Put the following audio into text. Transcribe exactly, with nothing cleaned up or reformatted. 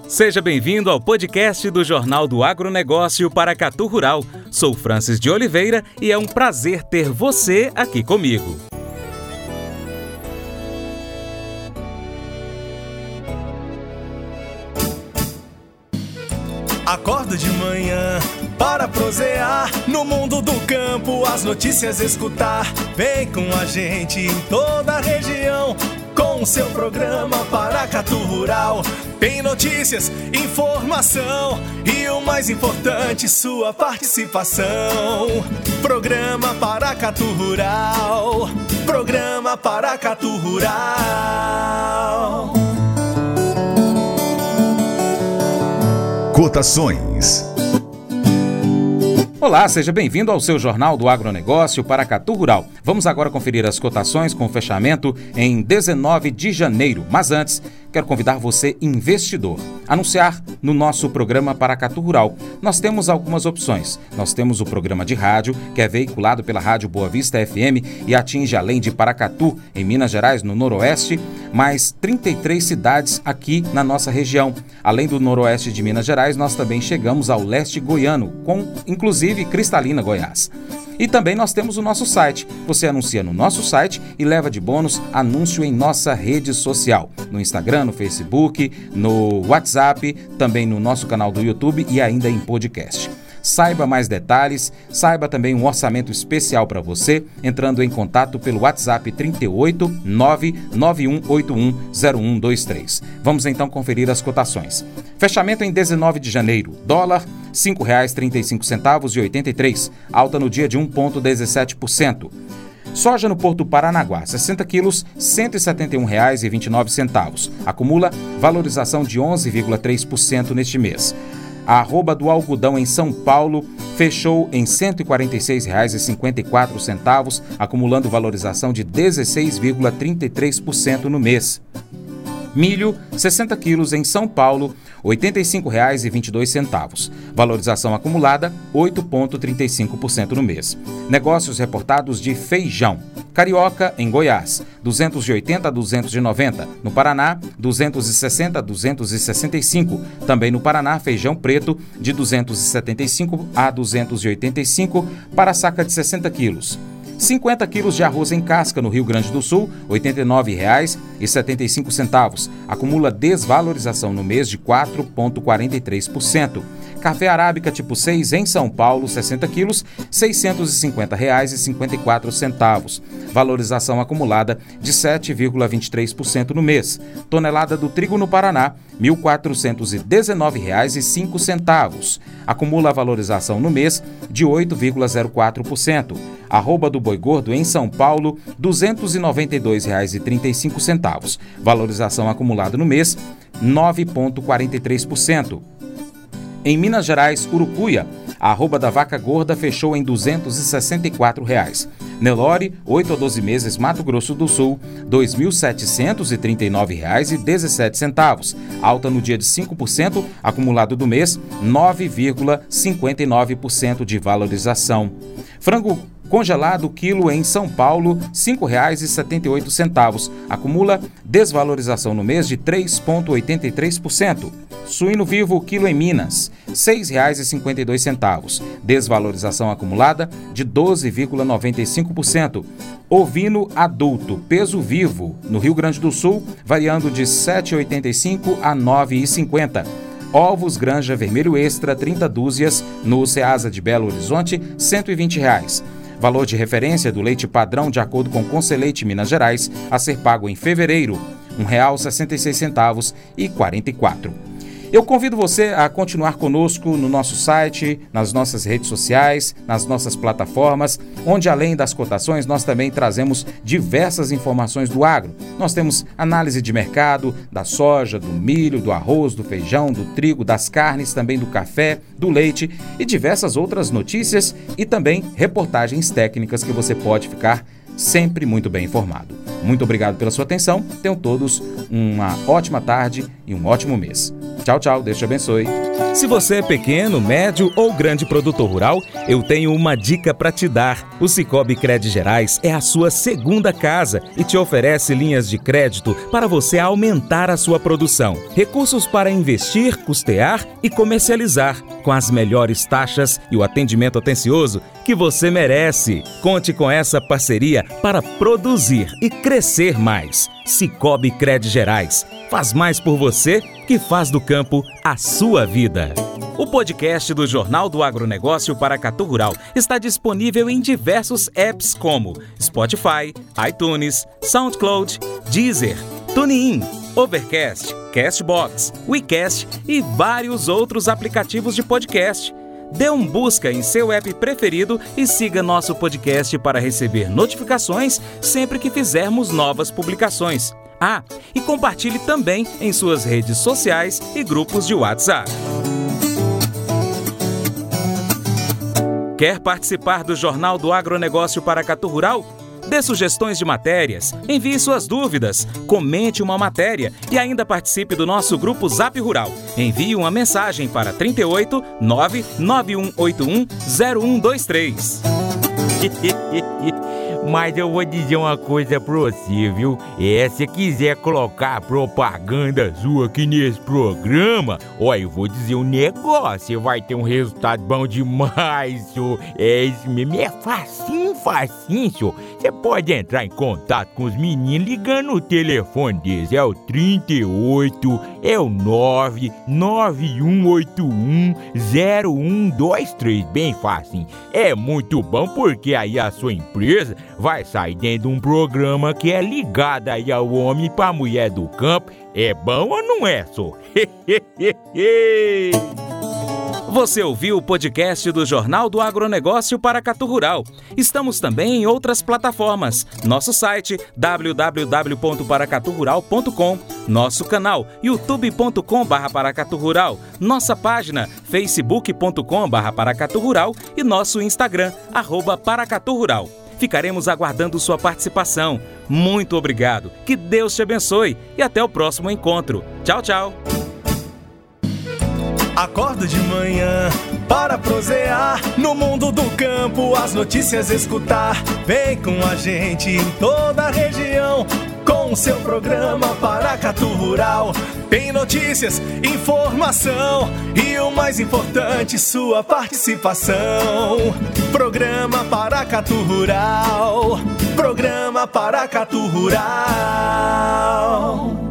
Seja bem-vindo ao podcast do Jornal do Agronegócio Paracatu Rural. Sou Francis de Oliveira e é um prazer ter você aqui comigo. Acordo de manhã para prosear no mundo do campo, as notícias escutar. Vem com a gente em toda a região com o seu programa Paracatu Rural. Tem notícias, informação e o mais importante, sua participação. Programa Paracatu Rural. Programa Paracatu Rural. Cotações. Olá, seja bem-vindo ao seu Jornal do Agronegócio Paracatu Rural. Vamos agora conferir as cotações com fechamento em dezenove de janeiro. Mas antes, quero convidar você, investidor, a anunciar no nosso programa Paracatu Rural. Nós temos algumas opções. Nós temos o programa de rádio, que é veiculado pela Rádio Boa Vista F M e atinge, além de Paracatu, em Minas Gerais, no Noroeste, mais trinta e três cidades aqui na nossa região. Além do Noroeste de Minas Gerais, nós também chegamos ao leste goiano, com, inclusive, Cristalina, Goiás. E também nós temos o nosso site. Você anuncia no nosso site e leva de bônus anúncio em nossa rede social. No Instagram, no Facebook, no WhatsApp, também no nosso canal do YouTube e ainda em podcast. Saiba mais detalhes, saiba também um orçamento especial para você, entrando em contato pelo WhatsApp trinta e oito, nove nove um oito um zero um dois três. Vamos então conferir as cotações. Fechamento em dezenove de janeiro. Dólar, cinco reais e trinta e cinco centavos e oitenta e três, alta no dia de um vírgula dezessete por cento. Soja no Porto Paranaguá, sessenta quilos, cento e setenta e um reais e vinte e nove centavos. Acumula valorização de onze vírgula três por cento neste mês. A arroba do algodão em São Paulo fechou em cento e quarenta e seis reais e cinquenta e quatro centavos, acumulando valorização de dezesseis vírgula trinta e três por cento no mês. Milho, sessenta quilos em São Paulo, oitenta e cinco reais e vinte e dois centavos. Valorização acumulada, oito vírgula trinta e cinco por cento no mês. Negócios reportados de feijão. Carioca, em Goiás, duzentos e oitenta a duzentos e noventa. No Paraná, duzentos e sessenta a duzentos e sessenta e cinco. Também no Paraná, feijão preto, de duzentos e setenta e cinco a duzentos e oitenta e cinco para a saca de sessenta quilos. cinquenta quilos de arroz em casca no Rio Grande do Sul, oitenta e nove reais e setenta e cinco centavos. Acumula desvalorização no mês de quatro vírgula quarenta e três por cento. Café arábica tipo seis em São Paulo, sessenta quilos, seiscentos e cinquenta reais e cinquenta e quatro centavos. Valorização acumulada de sete vírgula vinte e três por cento no mês. Tonelada do trigo no Paraná, mil quatrocentos e dezenove reais e cinco centavos. Acumula valorização no mês de oito vírgula zero quatro por cento. Arroba do boi gordo em São Paulo, duzentos e noventa e dois reais e trinta e cinco centavos. Valorização acumulada no mês, nove vírgula quarenta e três por cento. Em Minas Gerais, Urucuia, a arroba da vaca gorda fechou em duzentos e sessenta e quatro reais. Nelore, oito a doze meses, Mato Grosso do Sul, dois mil setecentos e trinta e nove reais e dezessete centavos. Alta no dia de cinco por cento, acumulado do mês, nove vírgula cinquenta e nove por cento de valorização. Frango congelado quilo em São Paulo, cinco reais e setenta e oito centavos. Acumula desvalorização no mês de três vírgula oitenta e três por cento. Suíno vivo quilo em Minas, seis reais e cinquenta e dois centavos. Desvalorização acumulada de doze vírgula noventa e cinco por cento. Ovino adulto, peso vivo, no Rio Grande do Sul, variando de sete reais e oitenta e cinco centavos a nove reais e cinquenta centavos. Ovos Granja Vermelho Extra, trinta dúzias, no Ceasa de Belo Horizonte, cento e vinte reais. Valor de referência do leite padrão de acordo com Conselheite Minas Gerais, a ser pago em fevereiro, um real e sessenta e seis centavos e quarenta e quatro. Eu convido você a continuar conosco no nosso site, nas nossas redes sociais, nas nossas plataformas, onde além das cotações nós também trazemos diversas informações do agro. Nós temos análise de mercado da soja, do milho, do arroz, do feijão, do trigo, das carnes, também do café, do leite e diversas outras notícias e também reportagens técnicas que você pode ficar sempre muito bem informado. Muito obrigado pela sua atenção, tenham todos uma ótima tarde e um ótimo mês. Tchau, tchau, Deus te abençoe. Se você é pequeno, médio ou grande produtor rural, eu tenho uma dica para te dar. O Sicoob Crédito Gerais é a sua segunda casa e te oferece linhas de crédito para você aumentar a sua produção. Recursos para investir, custear e comercializar, com as melhores taxas e o atendimento atencioso que você merece. Conte com essa parceria para produzir e crescer mais. Sicoob Crédito Gerais. Faz mais por você que faz do campo a sua vida. O podcast do Jornal do Agronegócio Paracatu Rural está disponível em diversos apps como Spotify, iTunes, SoundCloud, Deezer, TuneIn, Overcast, Castbox, WeCast e vários outros aplicativos de podcast. Dê um busca em seu app preferido e siga nosso podcast para receber notificações sempre que fizermos novas publicações. Ah, e compartilhe também em suas redes sociais e grupos de WhatsApp. Quer participar do Jornal do Agronegócio Paracatu Rural? Dê sugestões de matérias, envie suas dúvidas, comente uma matéria e ainda participe do nosso grupo Zap Rural. Envie uma mensagem para trinta e oito, nove nove um oito um, zero um dois três. Mas eu vou dizer uma coisa pra você, viu? É, se quiser colocar propaganda sua aqui nesse programa, ó, eu vou dizer um negócio, você vai ter um resultado bom demais, senhor. É isso mesmo, é facinho, facinho, senhor. Você pode entrar em contato com os meninos ligando o telefone deles, é o trinta e oito, é o nove nove um oito um, zero um dois três, bem facinho. É muito bom porque aí a sua empresa vai sair dentro de um programa que é ligado aí ao homem para a mulher do campo. É bom ou não é, só? Você ouviu o podcast do Jornal do Agronegócio Paracatu Rural. Estamos também em outras plataformas. Nosso site w w w ponto paracatu rural ponto com, nosso canal youtube ponto com barra paracatu rural, nossa página facebook ponto com barra paracatu rural e nosso Instagram, arroba paracatu rural. Ficaremos aguardando sua participação. Muito obrigado, que Deus te abençoe e até o próximo encontro. Tchau, tchau. Acordo de manhã para prosear no mundo do campo, as notícias escutar. Vem com a gente em toda a região com o seu programa Paracatu Rural. Tem notícias, informação e o mais importante, sua participação. Programa Paracatu Rural. Programa Paracatu Rural.